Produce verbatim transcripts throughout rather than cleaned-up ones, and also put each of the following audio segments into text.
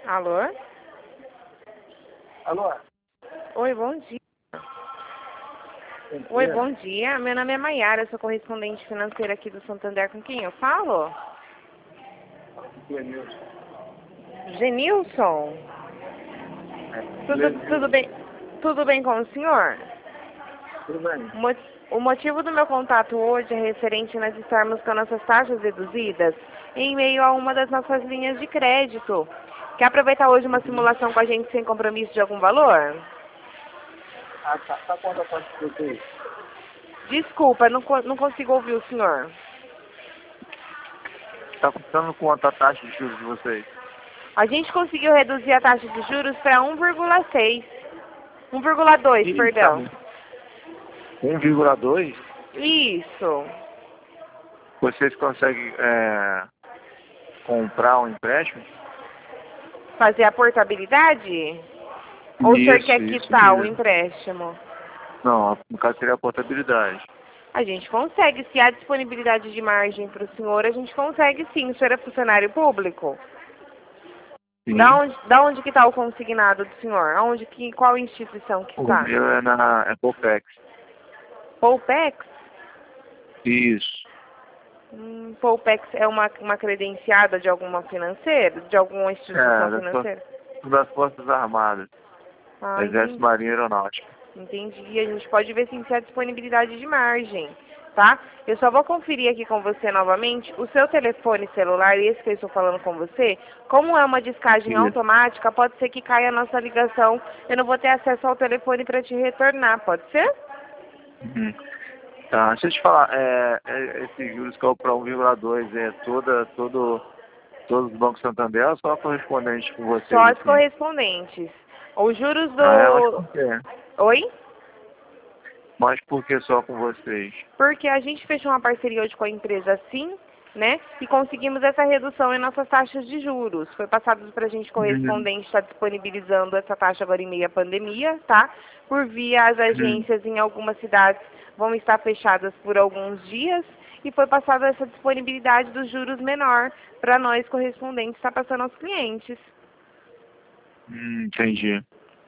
Alô? Alô? Oi, bom dia. Oi, bom dia. Meu nome é Maiara, eu sou correspondente financeira aqui do Santander. Com quem eu falo? Genilson. Genilson? É, Tudo, Genilson. tudo bem? Tudo bem com o senhor? Tudo bem? O mo- O motivo do meu contato hoje é referente a nós estarmos com nossas taxas reduzidas em meio a uma das nossas linhas de crédito. Quer aproveitar hoje uma simulação com a gente sem compromisso de algum valor? Ah, tá. Tá quanto a taxa de vocês? Desculpa, não, co- não consigo ouvir o senhor. Tá custando quanto a taxa de juros de vocês? A gente conseguiu reduzir a taxa de juros para um vírgula seis. um vírgula dois, Ih, tá perdão. bom. um vírgula dois? Isso. Vocês conseguem é, comprar um empréstimo? Fazer a portabilidade? Ou o senhor Isso, quer isso quitar o mesmo. empréstimo? Não, no caso seria a portabilidade. A gente consegue. Se há disponibilidade de margem para o senhor, a gente consegue sim. O senhor é funcionário público? Sim. Da onde, da onde que está o consignado do senhor? Aonde que, qual instituição que O está? meu é na é Popex. Poupex? Isso. Hum, Poupex é uma, uma credenciada de alguma financeira? De alguma instituição É, das, for- financeira? das Forças Armadas. Ah, Exército, entendi. Marinha e Aeronáutica. Entendi. A gente pode ver sim se há disponibilidade de margem, tá? Eu só vou conferir aqui com você novamente. O seu telefone celular, esse que eu estou falando com você, como é uma descagem Isso. automática, pode ser que caia a nossa ligação. Eu não vou ter acesso ao telefone para te retornar, pode ser? Uhum. Tá, deixa eu te falar, é, é, esses juros que é para um vírgula dois, é toda, todo, todos os bancos Santander ou só correspondente com Só vocês, as assim? correspondentes. Os juros Ah, é, mas do... por quê? Oi? Mas por que só com vocês? Porque a gente fechou uma parceria hoje com a empresa Sim, né? E conseguimos essa redução em nossas taxas de juros. Foi passado para a gente Uhum. correspondente, está disponibilizando essa taxa agora em meio à pandemia, tá? Por via as Uhum. agências em algumas cidades vão estar fechadas por alguns dias e foi passada essa disponibilidade dos juros menor para nós correspondentes estar passando aos clientes. Hum, entendi.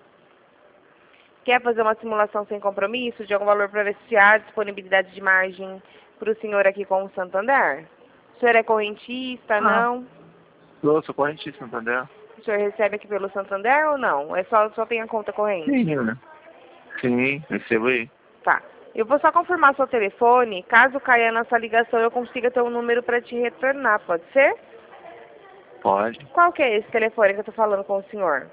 Quer fazer uma simulação sem compromisso de algum valor para ver se há disponibilidade de margem para o senhor aqui com o Santander? O senhor é correntista, Ah, não? eu sou correntista, Santander? O senhor recebe aqui pelo Santander ou não? É só, só tem a conta corrente? Sim, né? Sim, recebo aí. Tá. Eu vou só confirmar seu telefone. Caso caia a nossa ligação, eu consiga ter um número para te retornar, pode ser? Pode. Qual que é esse telefone que eu tô falando com o senhor?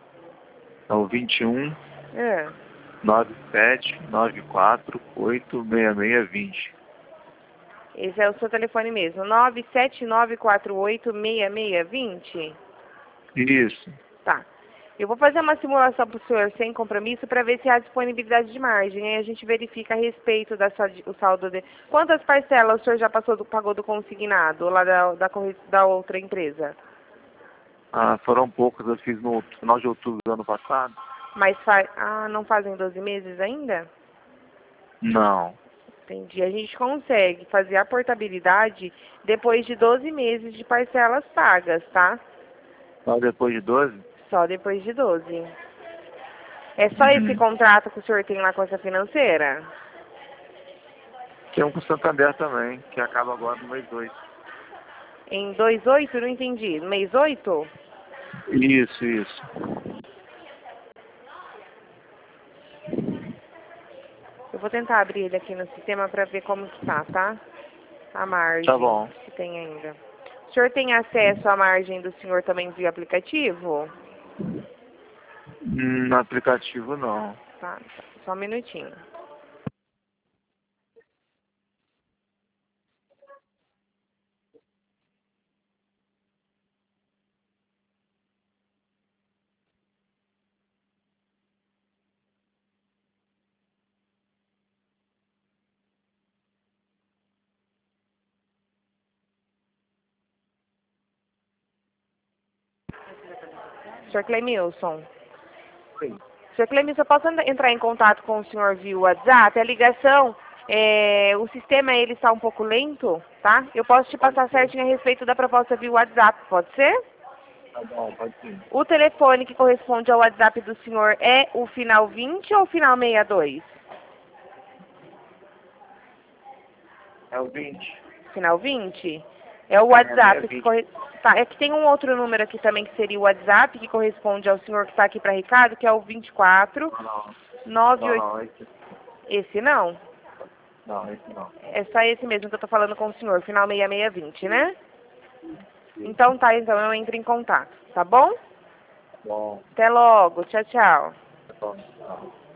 É o vinte e um, É. noventa e sete, noventa e quatro, oito, seis seis vinte. Esse é o seu telefone mesmo. nove sete nove quatro oito seis seis dois zero? Isso. Tá. Eu vou fazer uma simulação para o senhor sem compromisso para ver se há disponibilidade de margem. Aí a gente verifica a respeito da sua, o saldo de... Quantas parcelas o senhor já passou do, pagou do consignado lá da, da, corre- da outra empresa? Ah, foram poucos, eu fiz no final de outubro do ano passado. Mas fa... ah, não fazem doze meses ainda? Não. Entendi. A gente consegue fazer a portabilidade depois de doze meses de parcelas pagas, tá? Só depois de doze? Só depois de doze. É só esse Uhum. contrato que o senhor tem lá com essa financeira? Tem um com o Santander também, que acaba agora no mês dois. Em dois oito, não entendi. No mês oito? Isso, isso. Eu vou tentar abrir ele aqui no sistema para ver como que tá, tá? A margem Tá bom. que tem ainda. O senhor tem acesso à margem do senhor também via aplicativo? Hum, no aplicativo não. Tá, tá. Só um minutinho. senhor Clemilson. Sim. senhor Clemilson, eu posso and- entrar em contato com o senhor via WhatsApp? A ligação, é, o sistema ele está um pouco lento, tá? Eu posso te Pode passar ser. certinho a respeito da proposta via WhatsApp, pode ser? Tá bom, pode sim. O telefone que corresponde ao WhatsApp do senhor é o final vinte ou o final sessenta e dois? É o vinte. Final vinte? É o É, WhatsApp que vinte. corresponde. Tá, é que tem um outro número aqui também que seria o WhatsApp, que corresponde ao senhor que está aqui para Ricardo, que é o vinte e quatro, Não, não. nove Não, oito. não, esse, Esse não? não, esse não. É só esse mesmo que eu tô falando com o senhor, final sessenta e seis vinte, né? Então tá, então eu entro em contato, tá bom? Bom, Até logo, tchau, tchau. tá bom. Tá.